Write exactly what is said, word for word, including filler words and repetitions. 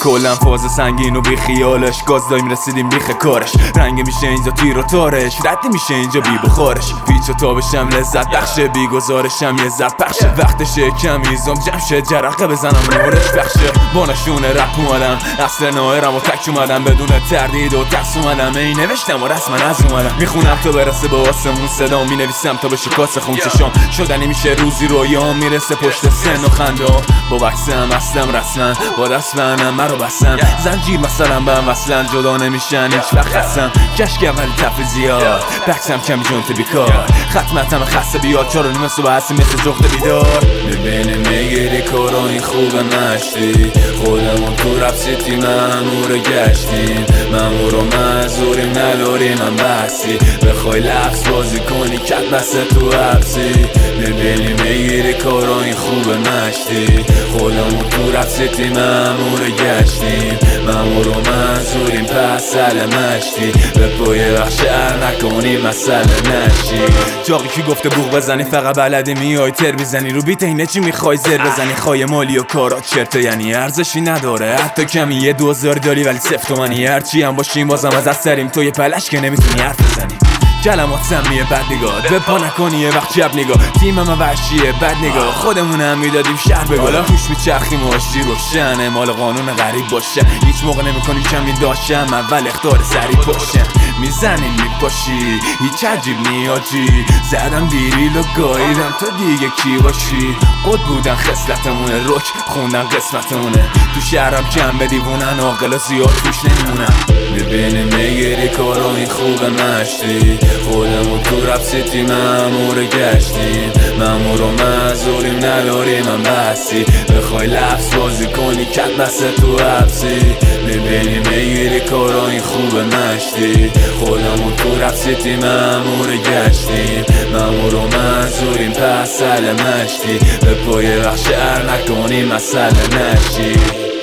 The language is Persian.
کلم فاز سنگین و بی خیالش گاز دایم رسیدیم بیخ کارش رنگ میشه اینجا تیر و تارش رد میشه اینجا بی بخارش پیچ و تابشم لذت بخشه بی گزارشم یه زد پخشه وقتشه کمیزم جمشه جرقه بزنم نورش بخشه با نشونه رپ اومدم اصل نایرم و تک اومدم بدون تردید و ترس اومدم ای نوشتم و رسما از اومدم میخونم تا برسه به آسمون صدا مینویسم تا بشه کاسه خون چشام شدنی میشه روزی رویام میرسه پشت سن و خنده با بکسم اصلم رسما با دست بنم مرو بسم زنجیر مثلا به هم وصلن جدا نمیشن هیچ وقت خستم کشکم ولی تفریح زیاد بکسم کمی جونت بیکار ختمتم خسته بیاد چارو نیمه صبح هستی مثل جغد بیدار میبینی میگیری کارا این خوبه مشتی خودمون تو رپ سیتی مامور گشتیم مامور و مزوریم نداریم هم بحثی بخوای لفظ بازی کنی کت بسته تو حبسی میبینی میگیری کارا این خوبه مشتی خودمون تو رپ سیتی مامور گشتیم مامور و مزوریم پس سل مشتی به پای وقت شهر نکنی مسئله نشی جاقی که گفته بوق بزنی فقط بلدی میای تر بیزنی رو بیت اینه چی میخوای زر بزنی خواهی مالی و کارات چرته یعنی ارزشی نداره حتی کمی یه دوزار داری ولی صفت و منی هرچی هم باشیم بازم از از سریم تو یه پلش که نمیتونی حرف بزنی کلمات سمیه بد نگاه به پا نکنی یه وقت جب نگاه تیم هم وحشیه بد نگاه خودمون هم میدادیم شهر بگالا توش میچرخیم و آشتی روشنه مال قانون غریب باشه هیچ موقع نمیکنی کمی داشتم اول اختار سری پشم میزنیم میپاشی هیچ عجیب نیاجی زدم دیریل و گاییدم تو دیگه کی باشی قد بودن خصلتمونه رک خوندن قسمتمونه تو شهرم کم به دیوونن عاقل زیاد توش نمیمونم میبینی میگیری کارا این خوبه مشتی خودمون تو رپ سیتی مامور گشتیم مامور و مزوریم نداریم هم بحثی بخوای لفظ بازی کنی کت بسته تو حبسی میبینی میگیری کارا این خوبه مشتی خودمون تو رپ سیتی مامور گشتیم مامور و مزوریم پس سل مشتی به پای وقت شهر نکنی مسئله نشی